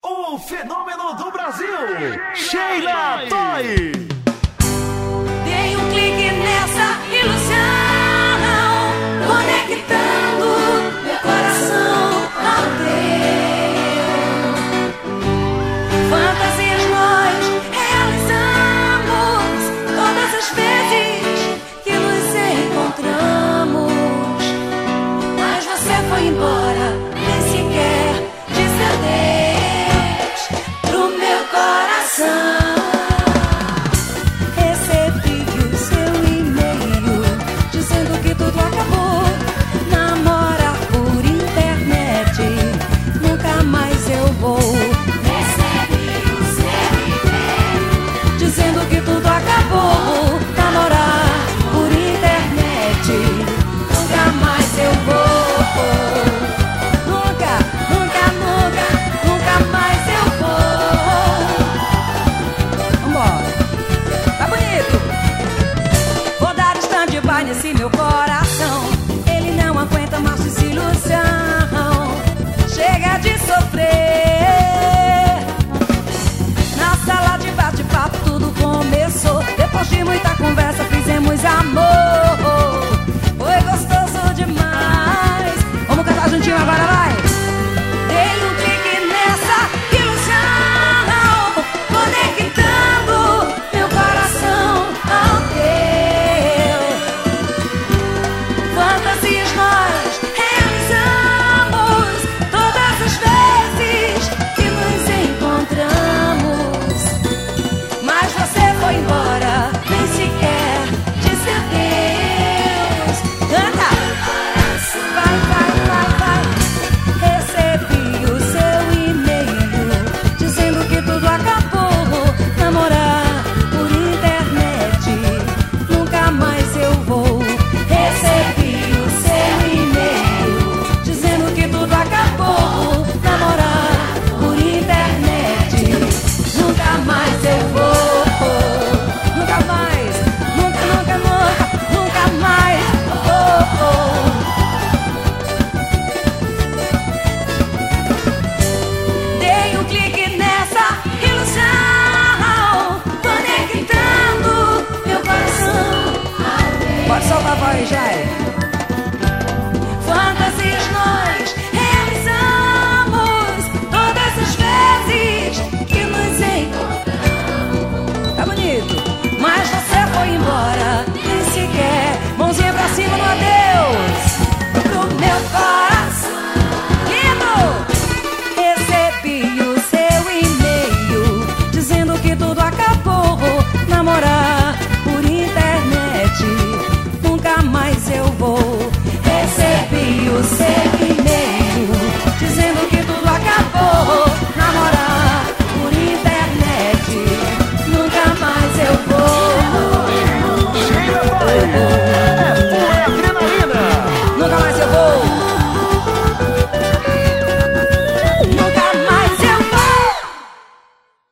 O fenômeno do Brasil, Sheila Toy. Dei um clique nessa ilusão, conectando meu coração ao teu. Fantasias nós realizamos todas as vezes que nos encontramos, mas você foi embora, nem sequer disse adeus pro meu coração. Nesse meu coração, ele não aguenta mais desilusão. Chega de sofrer. Na sala de bate-papo tudo começou. Depois de muita conversa fizemos amor. Foi gostoso demais. Vamos cantar juntinho agora, vai. Dei um clique nessa ilusão, conectando meu coração ao teu. Fantasias nós realizamos todas as vezes que nos encontramos, mas você foi embora, nem sequer disse adeus. Canta! Vai, vai, vai, vai. Recebi o seu e-mail dizendo que tudo acabou. Namorar por internet nunca mais eu vou. Recebi solta a voz, Jai. Fantasias nós